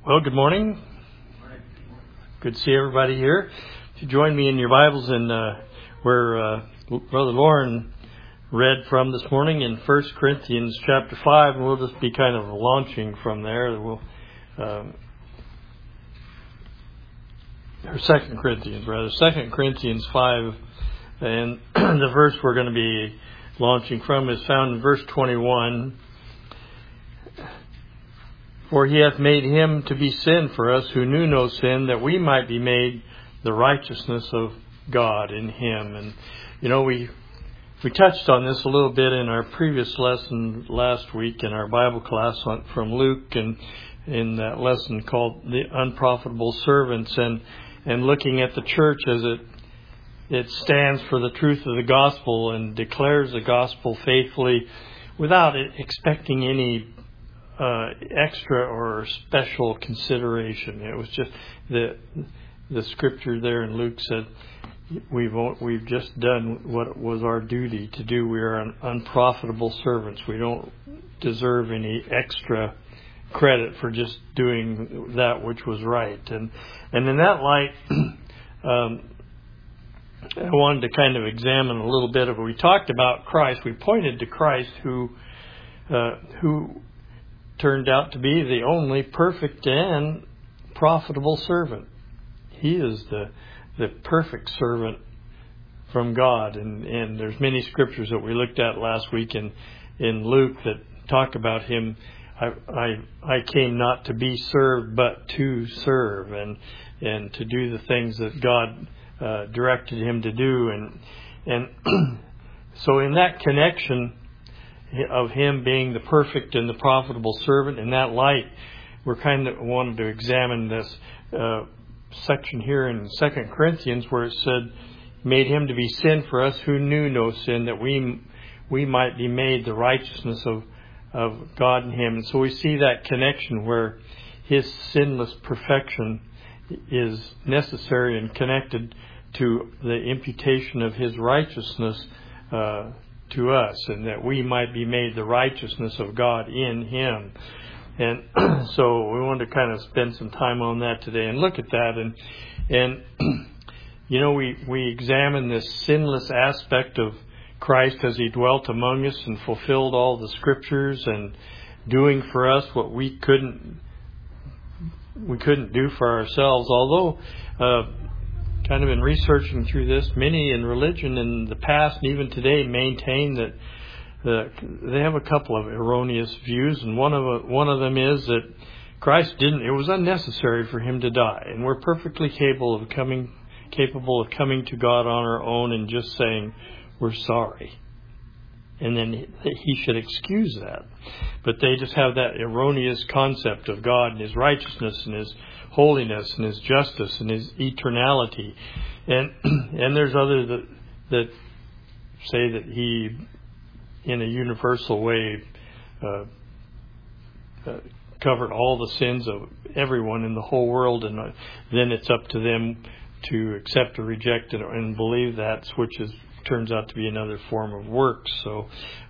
Well, good morning. Good to see everybody here. If you join me in your Bibles in where Brother Lauren read from this morning in 1 Corinthians chapter 5, and we'll just be kind of launching from there. We'll, or 2 Corinthians, rather. 2 Corinthians 5, and the verse we're going to be launching from is found in verse 21. For he hath made him to be sin for us who knew no sin, that we might be made the righteousness of God in him. And, you know, we touched on this a little bit in our previous lesson last week in our Bible class from Luke, and in that lesson called The Unprofitable Servants, and looking at the church as it stands for the truth of the gospel and declares the gospel faithfully without expecting any extra or special consideration. It was just the scripture there in Luke said, we've just done what was our duty to do. We are unprofitable servants. We don't deserve any extra credit for just doing that which was right. And in that light, I wanted to kind of examine a little bit of it. We talked about Christ. We pointed to Christ who turned out to be the only perfect and profitable servant. He is the perfect servant from God. And there's many scriptures that we looked at last week in Luke that talk about him. I came not to be served, but to serve, and to do the things that God directed him to do. And so in that connection of him being the perfect and the profitable servant, in that light, we're kind of wanted to examine this section here in 2 Corinthians where it said, made him to be sin for us who knew no sin, that we might be made the righteousness of God in him. And so we see that connection where his sinless perfection is necessary and connected to the imputation of his righteousness to us, and that we might be made the righteousness of God in him. And so we wanted to kind of spend some time on that today and look at that. And you know, we examine this sinless aspect of Christ as he dwelt among us and fulfilled all the scriptures and doing for us what we couldn't do for ourselves. Although kind of in researching through this, many in religion in the past and even today maintain that they have a couple of erroneous views, and one of them is that Christ it was unnecessary for him to die, and we're perfectly capable of coming to God on our own and just saying we're sorry, and then he should excuse that. But they just have that erroneous concept of God and his righteousness and his holiness and his justice and his eternality. And there's others that say that he, in a universal way, covered all the sins of everyone in the whole world, and then it's up to them to accept or reject it and believe that, which turns out to be another form of works. So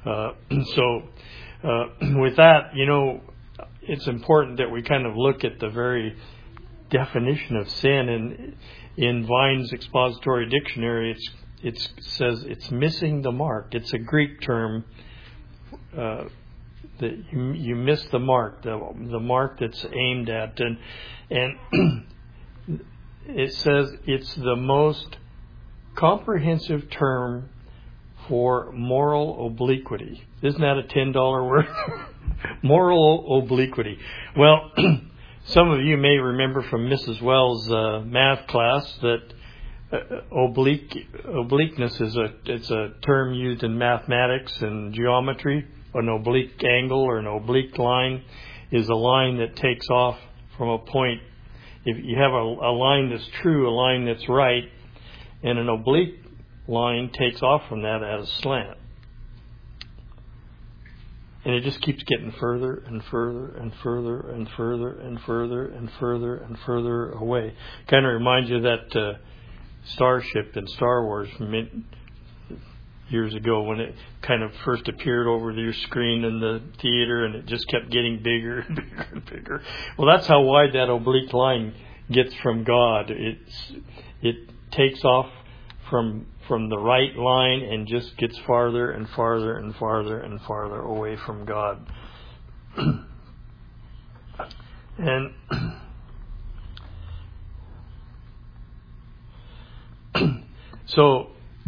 with that, you know, it's important that we kind of look at the very definition of sin. And in Vine's Expository Dictionary, it says it's missing the mark. It's a Greek term that you miss the mark, the mark that's aimed at, and it says it's the most comprehensive term for moral obliquity. Isn't that a $10 word? Moral obliquity. Well, some of you may remember from Mrs. Wells' math class that obliqueness it's a term used in mathematics and geometry. An oblique angle or an oblique line is a line that takes off from a point. If you have a line that's true, a line that's right, and an oblique line takes off from that at a slant. And it just keeps getting further and further and further and further and further and further and further away. Kind of reminds you of that starship in Star Wars. years ago when it kind of first appeared over your screen in the theater, and it just kept getting bigger and bigger and bigger. Well, that's how wide that oblique line gets from God. It takes off from the right line and just gets farther and farther and farther and farther away from God. And so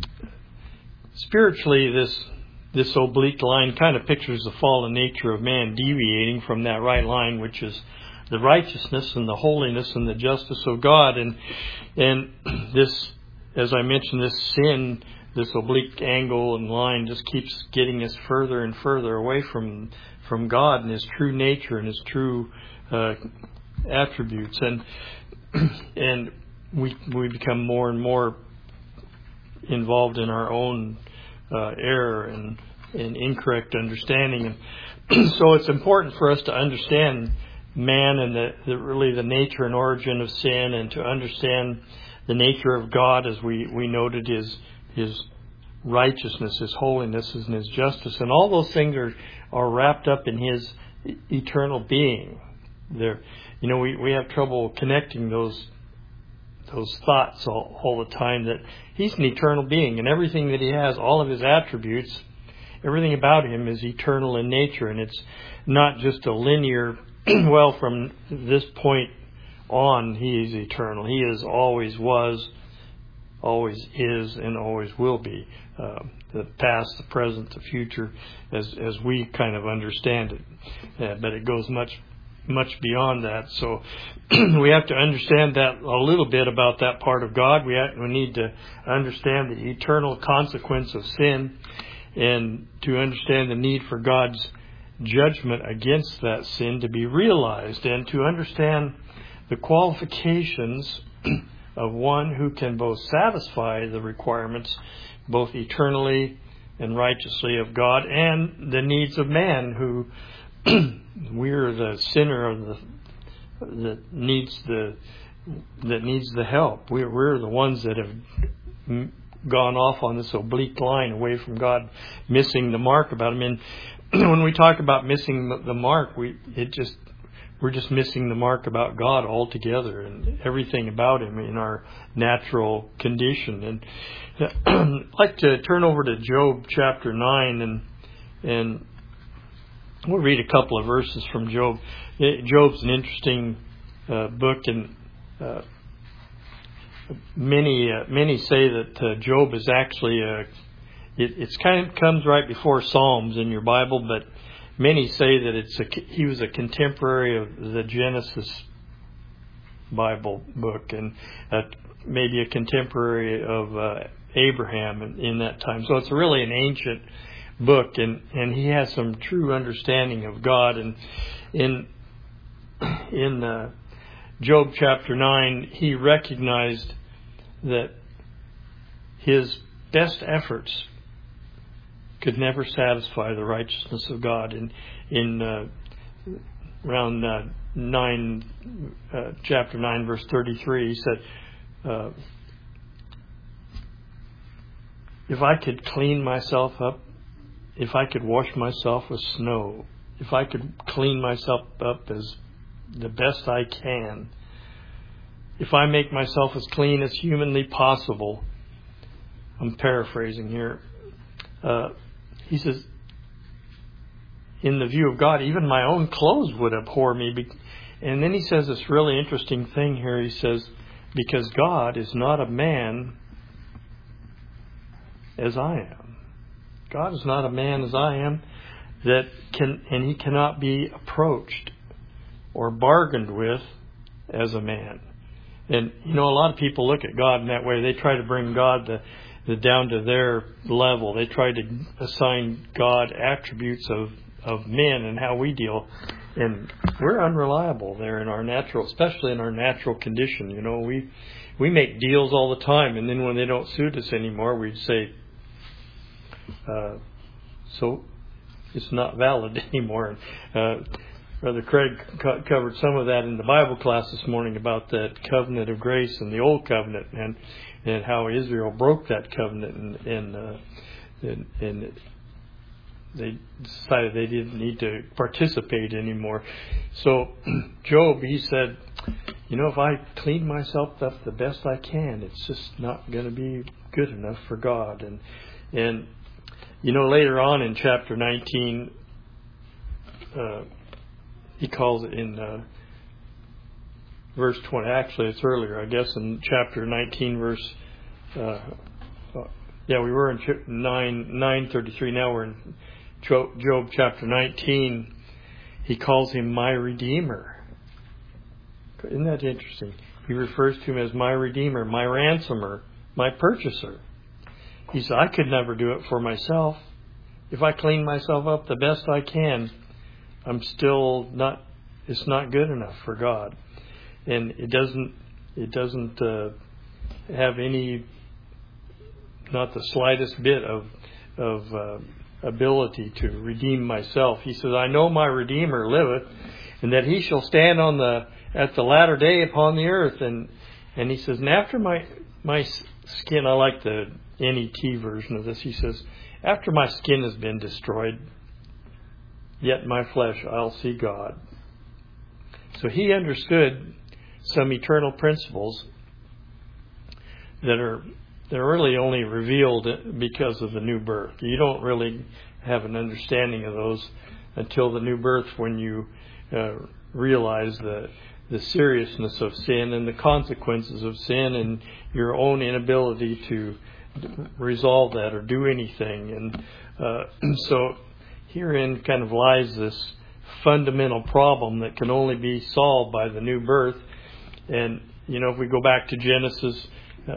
spiritually, this oblique line kind of pictures the fallen nature of man deviating from that right line, which is the righteousness and the holiness and the justice of God. And this, as I mentioned, this sin, this oblique angle and line just keeps getting us further and further away from God and His true nature and His true attributes. And we become more and more involved in our own error and incorrect understanding. And so it's important for us to understand man and really the nature and origin of sin, and to understand the nature of God, as we noted, His righteousness, His holiness, and His justice. And all those things are wrapped up in His eternal being. We have trouble connecting those thoughts all the time, that He's an eternal being, and everything that He has, all of His attributes, everything about Him is eternal in nature, and it's not just a linear, well, from this point on, He is eternal. He is, always was, always is, and always will be. The past, the present, the future, as we kind of understand it. But it goes much beyond that. So we have to understand that a little bit about that part of God. We need to understand the eternal consequence of sin, and to understand the need for God's judgment against that sin to be realized, and to understand the qualifications of one who can both satisfy the requirements, both eternally and righteously, of God, and the needs of man, who we're the sinner that needs the help. We're the ones that have gone off on this oblique line away from God, missing the mark about Him. And when we talk about missing the mark, we're just missing the mark about God altogether, and everything about Him in our natural condition. And I'd like to turn over to Job chapter 9, and we'll read a couple of verses from Job. Job's an interesting book, and many say that Job is actually it's kind of comes right before Psalms in your Bible, but many say that he was a contemporary of the Genesis Bible book, and maybe a contemporary of Abraham in that time. So it's really an ancient book, and he has some true understanding of God. And in Job chapter 9, he recognized that his best efforts could never satisfy the righteousness of God. In around chapter 9, verse 33, he said, if I could clean myself up, if I could wash myself with snow, if I could clean myself up as the best I can, if I make myself as clean as humanly possible, I'm paraphrasing here, he says, in the view of God, even my own clothes would abhor me. And then he says this really interesting thing here. He says, because God is not a man as I am. God is not a man as I am, and He cannot be approached or bargained with as a man. And a lot of people look at God in that way. They try to bring God down to their level. They try to assign God attributes of men and how we deal. And we're unreliable there in our natural, especially in our natural condition. We make deals all the time, and then when they don't suit us anymore, we say, so it's not valid anymore. Brother Craig covered some of that in the Bible class this morning about that covenant of grace and the old covenant, and how Israel broke that covenant, and and they decided they didn't need to participate anymore. So Job, he said, if I clean myself up the best I can, it's just not going to be good enough for God. And later on in chapter 19, he calls it in verse 20. Actually, it's earlier, I guess, in chapter 19, verse. We were in 9:33. Now we're in Job chapter 19. He calls him my Redeemer. Isn't that interesting? He refers to him as my Redeemer, my ransomer, my purchaser. He said, I could never do it for myself. If I clean myself up the best I can, I'm still not, it's not good enough for God. And it doesn't have any, not the slightest bit of ability to redeem myself. He says, I know my Redeemer liveth, and that he shall stand at the latter day upon the earth. And he says, and after my skin, I like the NET version of this. He says, after my skin has been destroyed, yet my flesh I'll see God. So he understood some eternal principles that are really only revealed because of the new birth. You don't really have an understanding of those until the new birth, when you realize the seriousness of sin and the consequences of sin and your own inability to resolve that or do anything. And so herein kind of lies this fundamental problem that can only be solved by the new birth. And, if we go back to Genesis,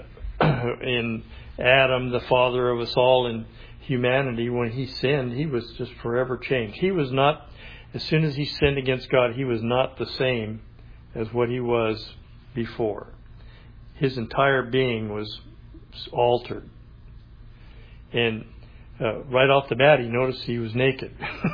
in Adam, the father of us all in humanity, when he sinned, he was just forever changed. He was not, as soon as he sinned against God, he was not the same as what he was before. His entire being was altered. And right off the bat, he noticed he was naked.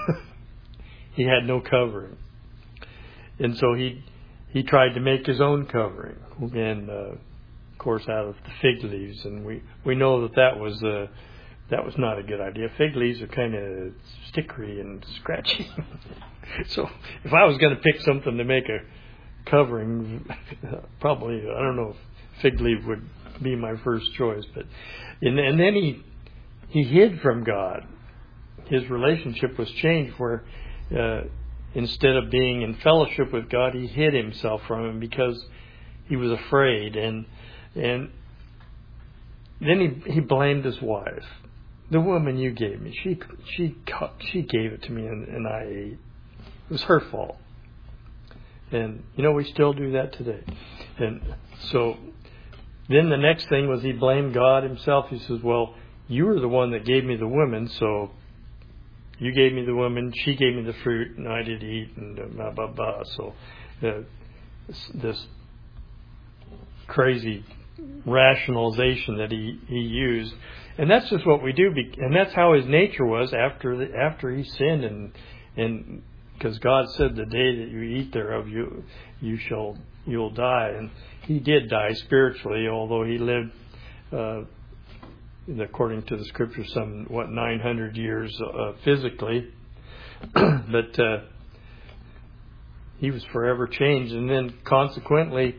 He had no covering. And so he tried to make his own covering. And of course, out of the fig leaves, and we know that was not a good idea. Fig leaves are kind of stickery and scratchy. So if I was going to pick something to make a covering, probably, I don't know if fig leaf would be my first choice. But and then he hid from God. His relationship was changed, where instead of being in fellowship with God, he hid himself from him because he was afraid. And then he blamed his wife. The woman you gave me, she gave it to me and I ate. It was her fault. And we still do that today. And so then the next thing was he blamed God himself. He says, well, you were the one that gave me the woman, so you gave me the woman, she gave me the fruit, and I did eat, and blah, blah, blah. So this crazy rationalization that he used. And that's just what we do, and that's how his nature was after he sinned, and because God said, the day that you eat thereof, you'll die. And he did die spiritually, although he lived, according to the scripture, 900 years physically. But he was forever changed. And then consequently,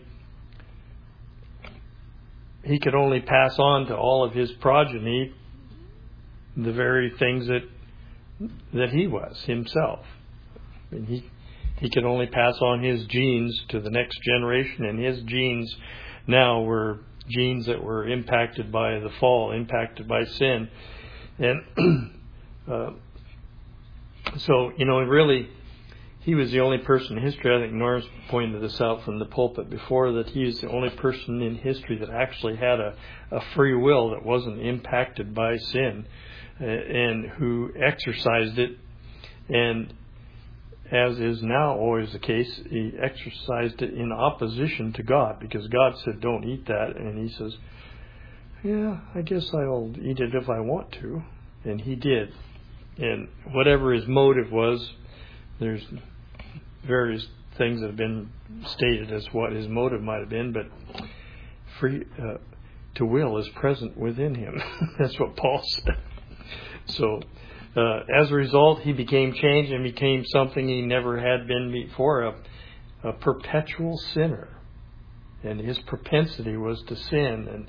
he could only pass on to all of his progeny the very things that he was himself. And he could only pass on his genes to the next generation, and his genes now were genes that were impacted by the fall, impacted by sin. And so, really, he was the only person in history. I think Norris pointed this out from the pulpit before, that he is the only person in history that actually had a free will that wasn't impacted by sin, and who exercised it. And as is now always the case, he exercised it in opposition to God, because God said, don't eat that. And he says, yeah, I guess I'll eat it if I want to. And he did. And whatever his motive was, there's various things that have been stated as what his motive might have been, but free to will is present within him. That's what Paul said. So as a result, he became changed and became something he never had been before, a perpetual sinner. And his propensity was to sin,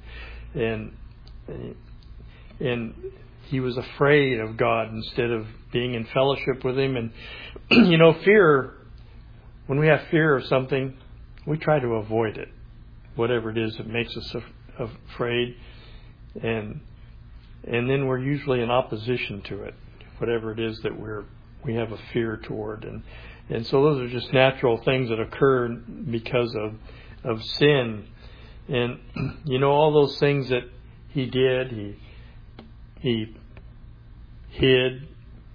and he was afraid of God instead of being in fellowship with Him. And fear. When we have fear of something, we try to avoid it, whatever it is that makes us afraid, and then we're usually in opposition to it, whatever it is that we have a fear toward, and so those are just natural things that occur because of sin. And all those things that he did, he hid,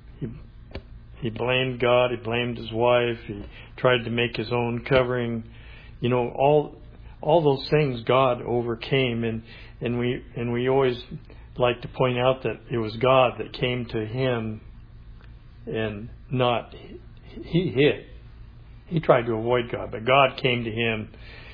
he blamed God, he blamed his wife, he tried to make his own covering, all those things God overcame, and we always like to point out that it was God that came to him, and not he hid. He tried to avoid God, but God came to him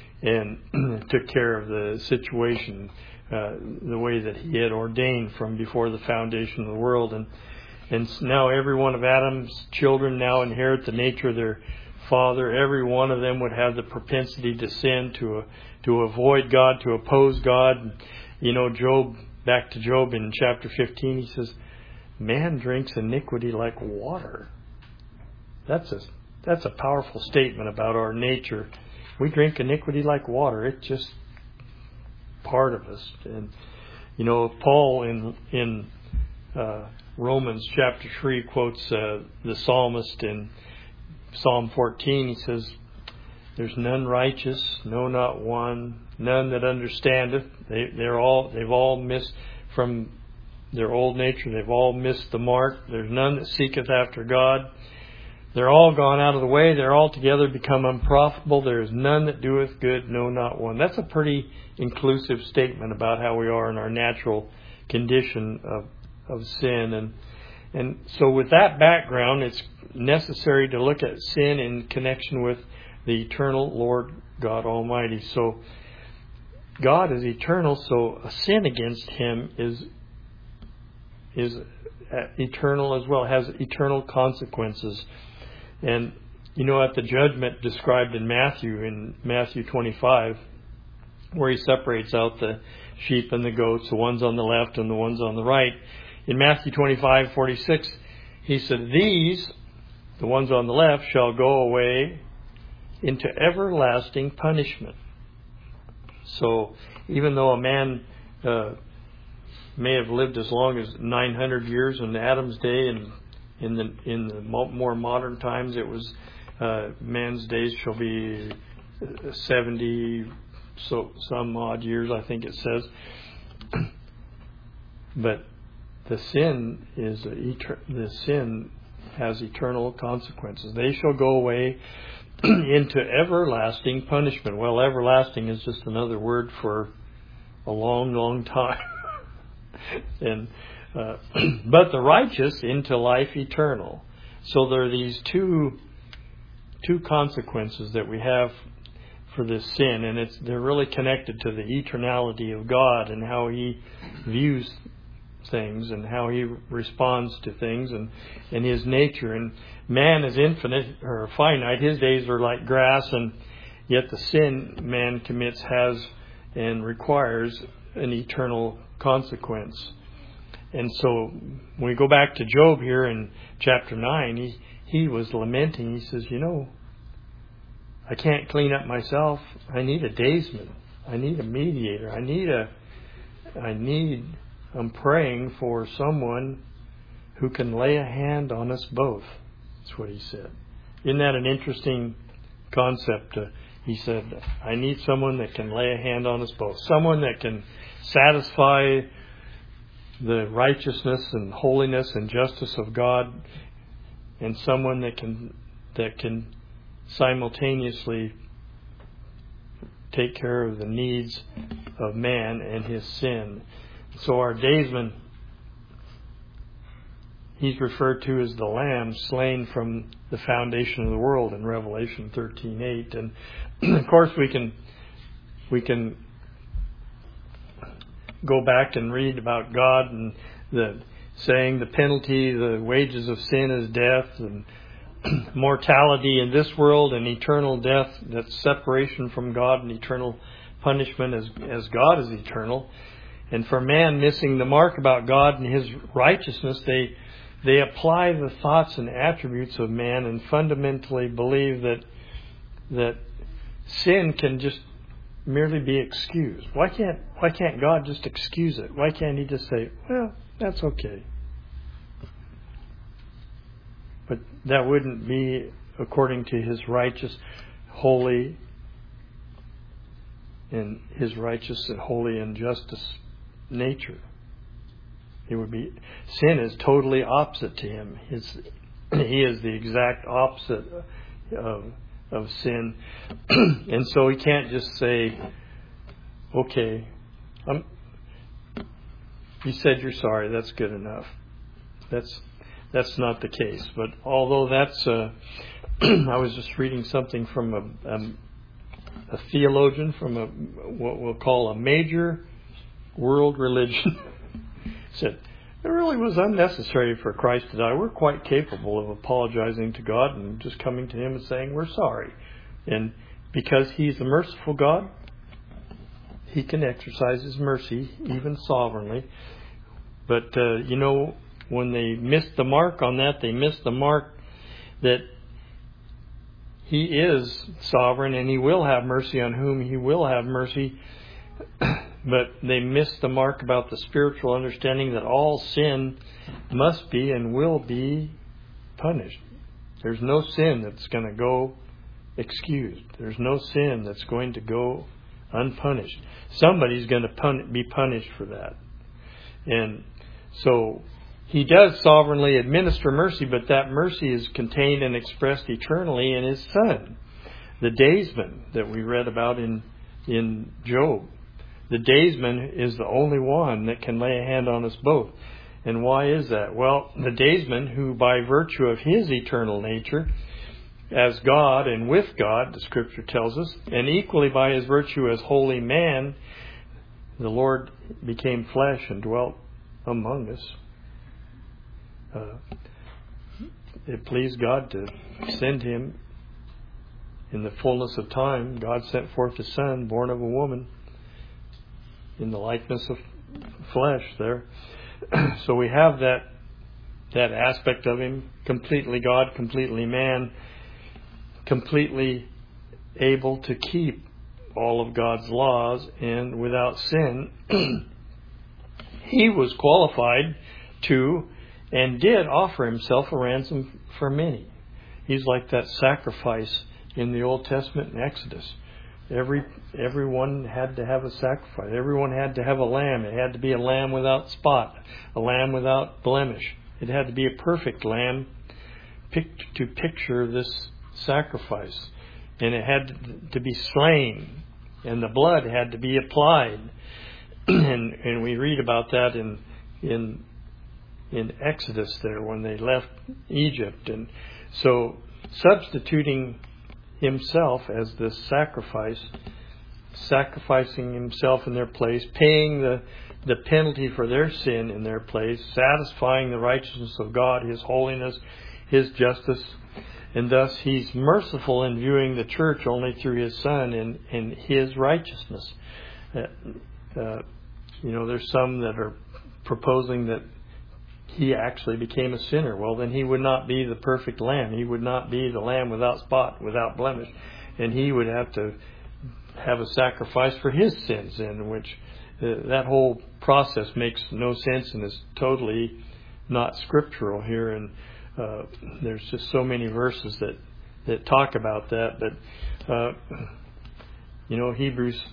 and took care of the situation the way that He had ordained from before the foundation of the world. And now every one of Adam's children now inherit the nature of their father. Every one of them would have the propensity to sin, to avoid God, to oppose God. Job, back to Job in chapter 15, he says, "Man drinks iniquity like water." That's a powerful statement about our nature. We drink iniquity like water. It's just part of us. And Paul in Romans chapter 3 quotes the psalmist in Psalm 14. He says, "There's none righteous, no, not one, none that understandeth." They've all missed from their old nature. They've all missed the mark. There's none that seeketh after God. They're all gone out of the way. They're altogether become unprofitable. There is none that doeth good, no, not one. That's a pretty inclusive statement about how we are in our natural condition of sin. And so with that background, it's necessary to look at sin in connection with the eternal Lord God Almighty. So God is eternal, so a sin against Him is eternal as well, has eternal consequences. And at the judgment described in Matthew 25, where He separates out the sheep and the goats, the ones on the left and the ones on the right. In Matthew 25:46, He said, "These, the ones on the left, shall go away into everlasting punishment." So even though a man may have lived as long as 900 years in Adam's day, and in the more modern times it was man's days shall be 70 some odd years, I think it says. But the sin has eternal consequences. They shall go away into everlasting punishment. Well, everlasting is just another word for a long, long time. And but the righteous into life eternal. So there are these two consequences that we have for this sin, and they're really connected to the eternality of God and how He views things and how He responds to things and His nature. And man is infinite or finite. His days are like grass, and yet the sin man commits has and requires an eternal consequence. And so when we go back to Job here in chapter 9, he was lamenting. He says, I can't clean up myself. I need a daysman. I need a mediator. I'm praying for someone who can lay a hand on us both. That's what he said. Isn't that an interesting concept? He said, I need someone that can lay a hand on us both. Someone that can satisfy the righteousness and holiness and justice of God, and someone that can simultaneously take care of the needs of man and his sin. So our daysman, he's referred to as the Lamb slain from the foundation of the world in Revelation 13:8. And of course we can go back and read about God and the saying the penalty, the wages of sin is death, and mortality in this world and eternal death, that's separation from God and eternal punishment as God is eternal. And for man missing the mark about God and His righteousness, they apply the thoughts and attributes of man and fundamentally believe that sin can just merely be excused. Why can't God just excuse it? Why can't He just say, well, that's okay? But that wouldn't be according to His righteous, holy, and His righteous and holy and justice nature. It would be, sin is totally opposite to Him. He is the exact opposite of sin. And so He can't just say, okay, you said you're sorry, that's good enough. That's not the case. But although that's, I was just reading something from a theologian from what we'll call a major world religion. Said, it really was unnecessary for Christ to die. We're quite capable of apologizing to God and just coming to Him and saying we're sorry. And because He's a merciful God, He can exercise His mercy, even sovereignly. But, when they missed the mark on that, they missed the mark that He is sovereign and He will have mercy on whom He will have mercy. But they missed the mark about the spiritual understanding that all sin must be and will be punished. There's no sin that's going to go excused. There's no sin that's going to go unpunished. Somebody's going to be punished for that. And so He does sovereignly administer mercy, but that mercy is contained and expressed eternally in His Son, the daysman that we read about in Job. The daysman is the only one that can lay a hand on us both. And why is that? Well, the daysman, who by virtue of his eternal nature, as God and with God, the Scripture tells us, and equally by His virtue as holy man, the Lord became flesh and dwelt among us. It pleased God to send Him in the fullness of time. God sent forth His Son, born of a woman, in the likeness of flesh there. So we have that aspect of Him, completely God, completely man, completely able to keep all of God's laws and without sin. He was qualified to and did offer Himself a ransom for many. He's like that sacrifice in the Old Testament in Exodus. Everyone had to have a sacrifice. Everyone had to have a lamb. It had to be a lamb without spot, a lamb without blemish. It had to be a perfect lamb to picture this sacrifice. And it had to be slain. And the blood had to be applied. And we read about that in Exodus there when they left Egypt. And so substituting Himself as this sacrifice, sacrificing Himself in their place, paying the penalty for their sin in their place, satisfying the righteousness of God, His holiness, His justice, and thus He's merciful in viewing the church only through His Son and His righteousness. There's some that are proposing that He actually became a sinner. Well, then He would not be the perfect lamb. He would not be the lamb without spot, without blemish. And He would have to have a sacrifice for His sins, in which that whole process makes no sense and is totally not scriptural here. And there's just so many verses that talk about that. But, Hebrews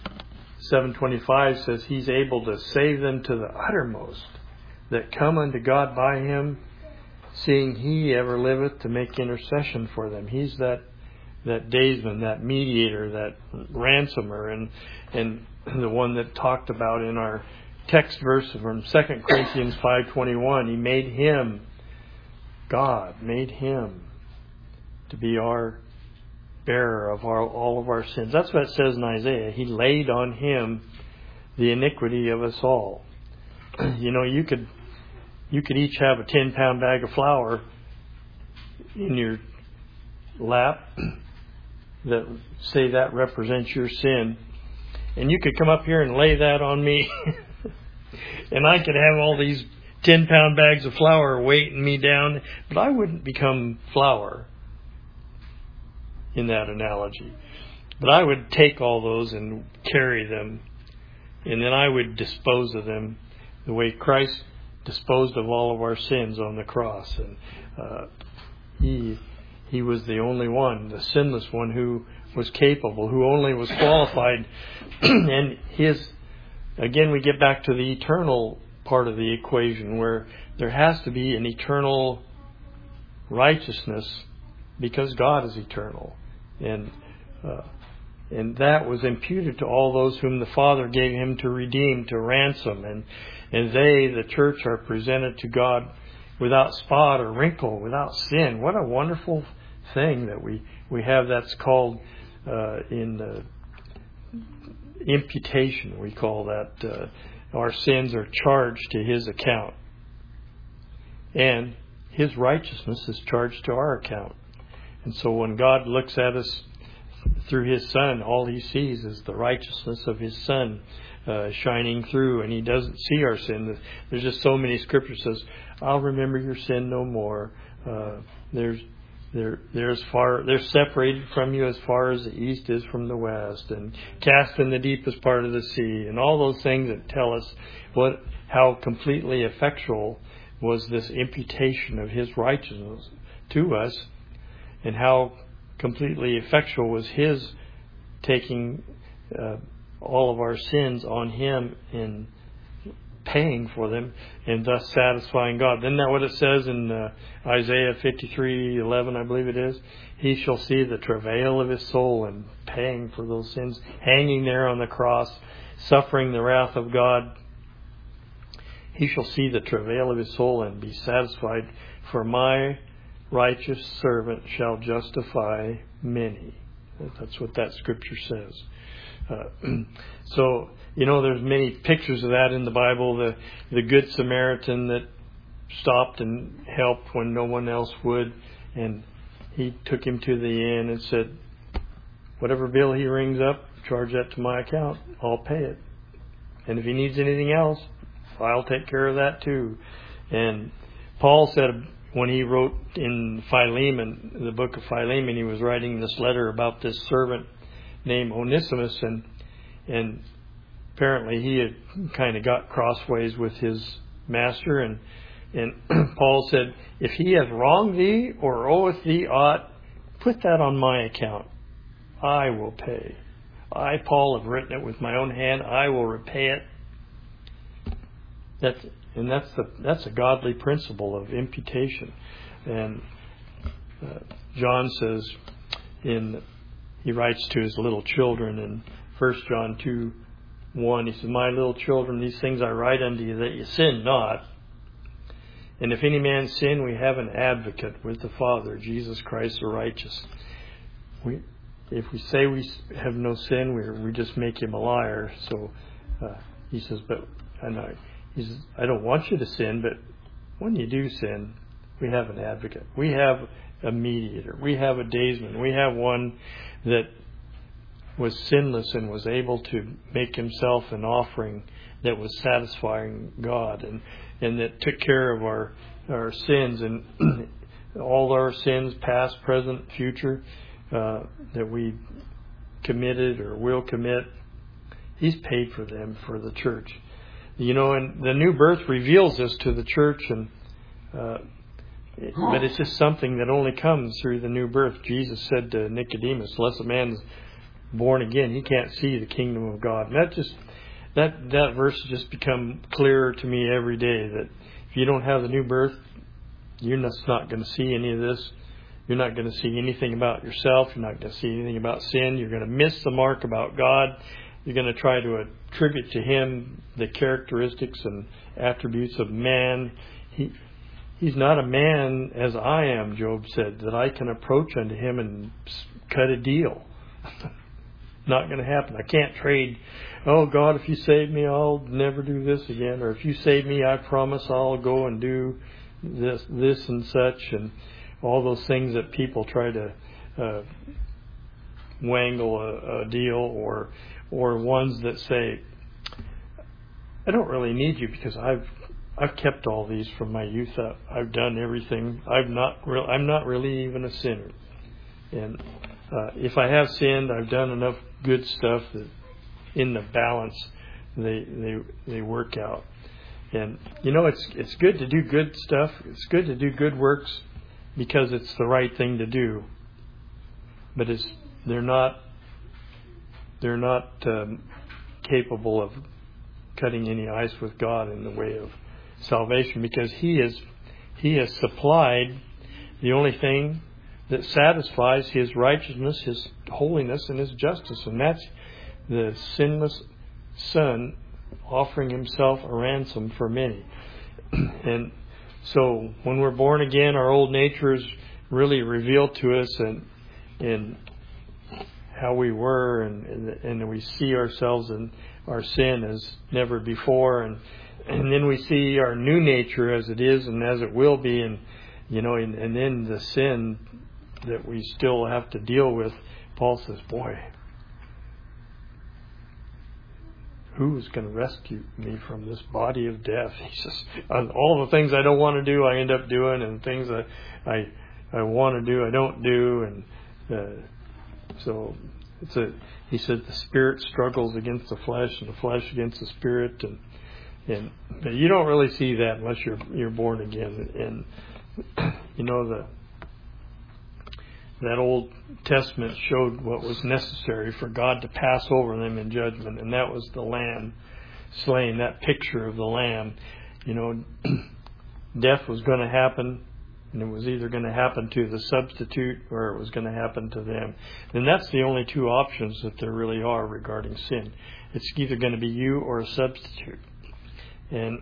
7:25 says He's able to save them to the uttermost that come unto God by Him, seeing He ever liveth to make intercession for them. He's that daysman, that mediator, that ransomer, and the one that talked about in our text verse from 2 Corinthians 5:21. He made Him, God made Him to be our bearer of all of our sins. That's what it says in Isaiah. He laid on Him the iniquity of us all. You you could each have a 10-pound bag of flour in your lap that say that represents your sin, and you could come up here and lay that on me and I could have all these 10-pound bags of flour weighting me down, but I wouldn't become flour in that analogy. But I would take all those and carry them, and then I would dispose of them the way Christ disposed of all of our sins on the cross. And He was the only one, the sinless one, who was capable, who only was qualified. And again, we get back to the eternal part of the equation, where there has to be an eternal righteousness because God is eternal. And that was imputed to all those whom the Father gave Him to redeem, to ransom. And they, the church, are presented to God without spot or wrinkle, without sin. What a wonderful thing that we have. That's called in imputation. We call that our sins are charged to His account, and His righteousness is charged to our account. And so when God looks at us through His Son, all He sees is the righteousness of His Son shining through, and He doesn't see our sin. There's just so many scriptures says, "I'll remember your sin no more." They're separated from you as far as the east is from the west, and cast in the deepest part of the sea, and all those things that tell us how completely effectual was this imputation of His righteousness to us, and how completely effectual was His taking all of our sins on Him and paying for them, and thus satisfying God. Isn't that what it says in Isaiah 53:11, I believe it is? He shall see the travail of His soul in paying for those sins, hanging there on the cross, suffering the wrath of God. He shall see the travail of His soul and be satisfied, for my righteous servant shall justify many. That's what that scripture says. So, there's many pictures of that in the Bible. The Good Samaritan that stopped and helped when no one else would, and He took him to the inn and said, "Whatever bill he rings up, charge that to my account. I'll pay it. And if he needs anything else, I'll take care of that too." And Paul said, when he wrote in Philemon, the book of Philemon, he was writing this letter about this servant named Onesimus, and apparently he had kind of got crossways with his master, and Paul said, "If he has wronged thee or oweth thee aught, put that on my account. I will pay. I, Paul, have written it with my own hand. I will repay it." That's a godly principle of imputation. And John says he writes to his little children in 1 John 2:1. He says, "My little children, these things I write unto you, that you sin not. And if any man sin, we have an advocate with the Father, Jesus Christ the righteous." If we say we have no sin, we just make Him a liar. So he says, he says, "I don't want you to sin, but when you do sin, we have an advocate. We have a mediator. We have a daysman. We have one that was sinless and was able to make Himself an offering that was satisfying God, and that took care of our sins, and all our sins, past, present, future, that we committed or will commit. He's paid for them for the church. And the new birth reveals this to the church, but it's just something that only comes through the new birth. Jesus said to Nicodemus, "Unless a man's born again, he can't see the kingdom of God." And that verse has just become clearer to me every day, that if you don't have the new birth, you're just not going to see any of this. You're not going to see anything about yourself. You're not going to see anything about sin. You're going to miss the mark about God. You're going to try to attribute to Him the characteristics and attributes of man. He's not a man as I am, Job said, that I can approach unto Him and cut a deal. not going to happen. I can't trade, oh God, if you save me, I'll never do this again. Or if you save me, I promise I'll go and do this and such. And all those things that people try to wangle a deal, or ones that say, I don't really need you because I've kept all these from my youth up. I've done everything. I'm not really even a sinner. And if I have sinned, I've done enough good stuff that in the balance they work out. And it's good to do good stuff. It's good to do good works because it's the right thing to do. But they're not capable of cutting any ice with God in the way of salvation, because He has supplied the only thing that satisfies His righteousness, His holiness, and His justice, and that's the sinless Son offering Himself a ransom for many. And so when we're born again, our old nature is really revealed to us, and how we were, and we see ourselves in our sin as never before, and then we see our new nature as it is and as it will be, and then the sin that we still have to deal with. Paul says, boy, who is going to rescue me from this body of death? He says, all the things I don't want to do, I end up doing, and things that I want to do, I don't do, and so he said the spirit struggles against the flesh, and the flesh against the spirit, and but you don't really see that unless you're born again. And that Old Testament showed what was necessary for God to pass over them in judgment, and that was the lamb slain. That picture of the lamb, death was going to happen. And it was either going to happen to the substitute or it was going to happen to them. And that's the only two options that there really are regarding sin. It's either going to be you or a substitute. And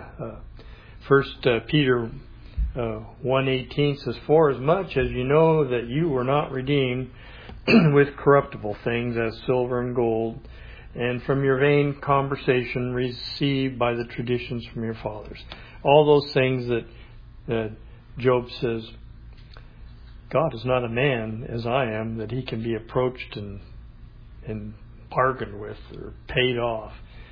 1 Peter 1:18 says, for as much as you know that you were not redeemed with corruptible things as silver and gold, and from your vain conversation received by the traditions from your fathers. All those things that Job says, God is not a man as I am, that He can be approached and bargained with or paid off.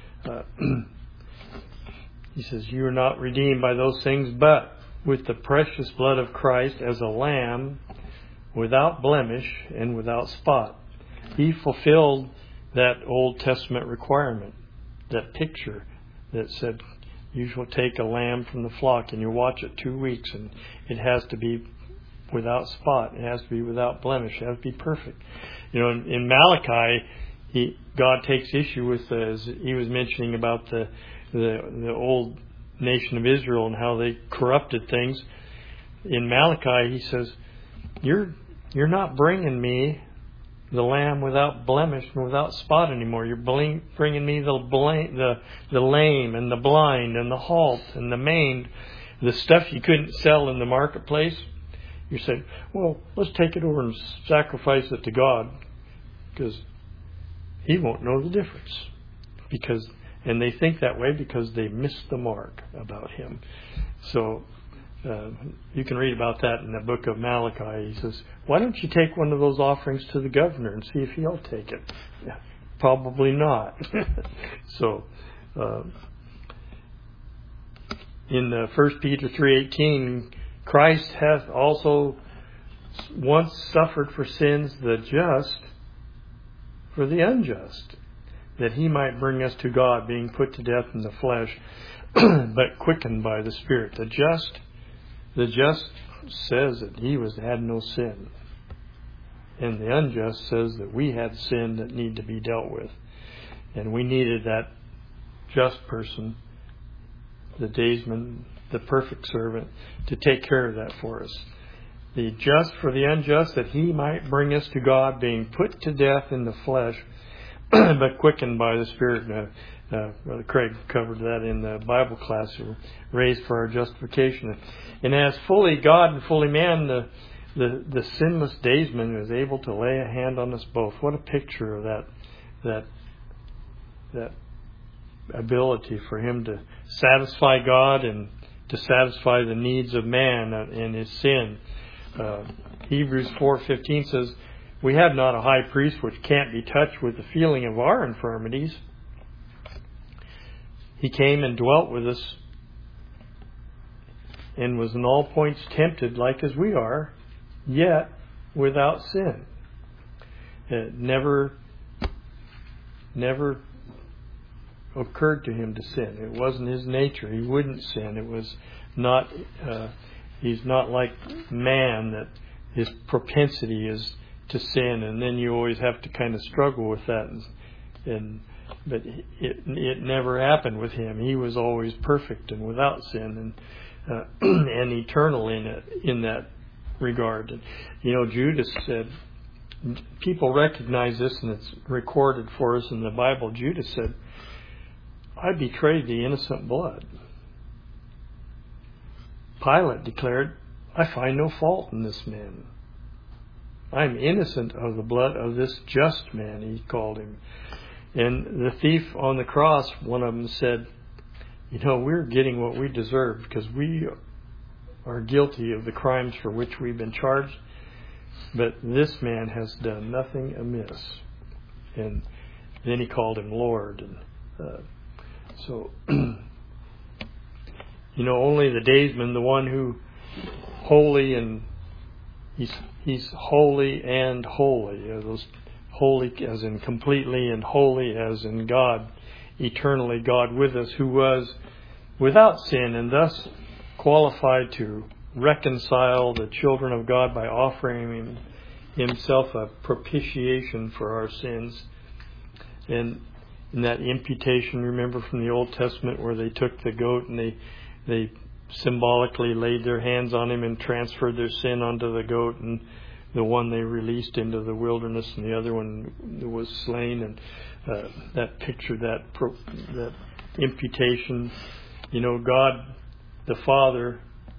He says, you are not redeemed by those things, but with the precious blood of Christ as a lamb, without blemish and without spot. He fulfilled that Old Testament requirement, that picture that said, you shall take a lamb from the flock and you watch it 2 weeks, and it has to be without spot. It has to be without blemish. It has to be perfect. In Malachi, God takes issue with, as he was mentioning about the old nation of Israel and how they corrupted things. In Malachi, he says, you're not bringing me the lamb without blemish and without spot anymore. You're bringing me the lame and the blind and the halt and the maimed, the stuff you couldn't sell in the marketplace. You say, well, let's take it over and sacrifice it to God, because He won't know the difference. And they think that way because they missed the mark about Him. So you can read about that in the book of Malachi. He says, why don't you take one of those offerings to the governor and see if he'll take it? Yeah, probably not. So in 1 Peter 3:18, Christ hath also once suffered for sins, the just for the unjust, that He might bring us to God, being put to death in the flesh, but quickened by the Spirit. The just says that He had no sin. And the unjust says that we had sin that need to be dealt with. And we needed that just person, the daysman, the perfect servant, to take care of that for us. The just for the unjust, that He might bring us to God, being put to death in the flesh, but quickened by the Spirit. Brother Craig covered that in the Bible class, raised for our justification. And as fully God and fully man, the sinless daysman is able to lay a hand on us both. What a picture of that ability for him to satisfy God and to satisfy the needs of man in his sin. Hebrews 4:15 says, "We have not a high priest which can't be touched with the feeling of our infirmities. He came and dwelt with us and was in all points tempted like as we are, yet without sin." It never occurred to him to sin. It wasn't his nature. He wouldn't sin. It was not. He's not like man, that his propensity is to sin, and then you always have to kind of struggle with that. But it never happened with him. He was always perfect and without sin, and eternal in that regard. And, Judas said, people recognize this, and it's recorded for us in the Bible. Judas said, "I betrayed the innocent blood." Pilate declared, "I find no fault in this man. I'm innocent of the blood of this just man," he called him. And the thief on the cross, one of them said, "We're getting what we deserve because we are guilty of the crimes for which we've been charged. But this man has done nothing amiss." And then he called him Lord. And only the daysman, the one who holy and he's holy and holy. Those holy as in completely, and holy as in God, eternally God with us, who was without sin and thus qualified to reconcile the children of God by offering himself a propitiation for our sins. And in that imputation, remember from the Old Testament, where they took the goat and they symbolically laid their hands on him and transferred their sin onto the goat, and the one they released into the wilderness and the other one was slain. And that picture, that imputation, God the Father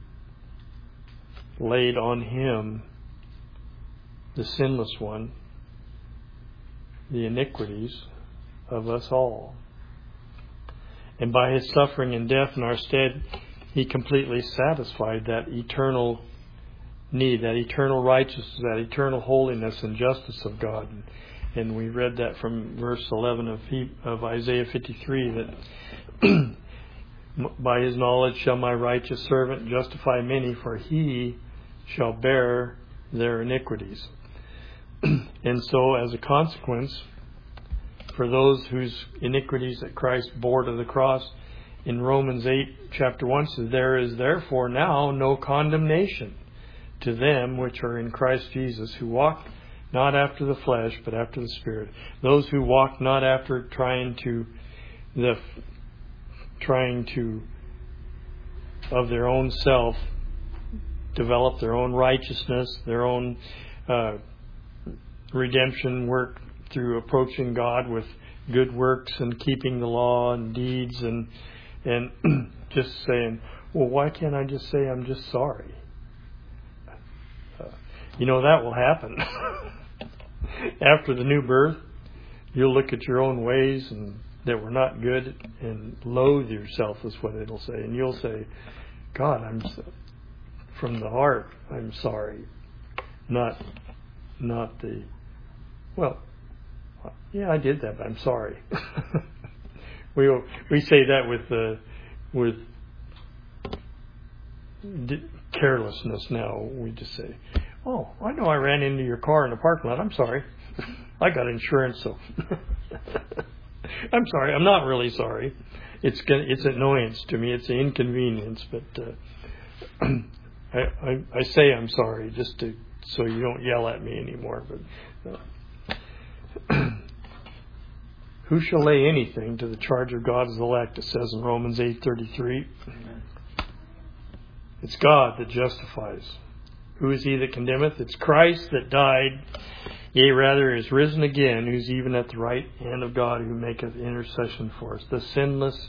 laid on him, the sinless one, the iniquities of us all. And by his suffering and death in our stead, he completely satisfied that eternal need, that eternal righteousness, that eternal holiness and justice of God. And we read that from verse 11 of Isaiah 53, that by his knowledge shall my righteous servant justify many, for he shall bear their iniquities. And so, as a consequence, for those whose iniquities that Christ bore to the cross, in Romans 8, chapter 1, says, "There is therefore now no condemnation to them which are in Christ Jesus, who walk not after the flesh, but after the Spirit." Those who walk not after trying to of their own self develop their own righteousness, their own redemption work through approaching God with good works and keeping the law and deeds and just saying, "Well, why can't I just say I'm just sorry?" That will happen. After the new birth, you'll look at your own ways and that were not good and loathe yourself, is what it'll say. And you'll say, "God, from the heart, I'm sorry." Not the, "Well, yeah, I did that, but I'm sorry." We say that with carelessness now. We just say, "Oh, I know I ran into your car in the parking lot. I'm sorry. I got insurance, so I'm sorry. I'm not really sorry. It's annoyance to me. It's an inconvenience, but I say I'm sorry just so you don't yell at me anymore." But who shall lay anything to the charge of God's elect? It says in Romans 8:33. It's God that justifies. Who is he that condemneth? It's Christ that died, yea, rather is risen again, who's even at the right hand of God, who maketh intercession for us. The sinless,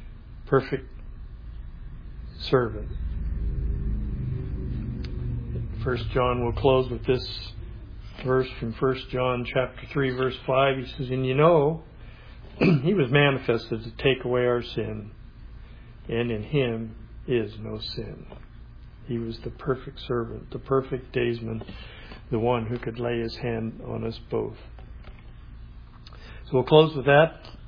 perfect servant. First John, we'll close with this verse from 1 John chapter 3, verse 5. He says, and you know, he was manifested to take away our sin, and in him is no sin. He was the perfect servant, the perfect daysman, the one who could lay his hand on us both. So we'll close with that.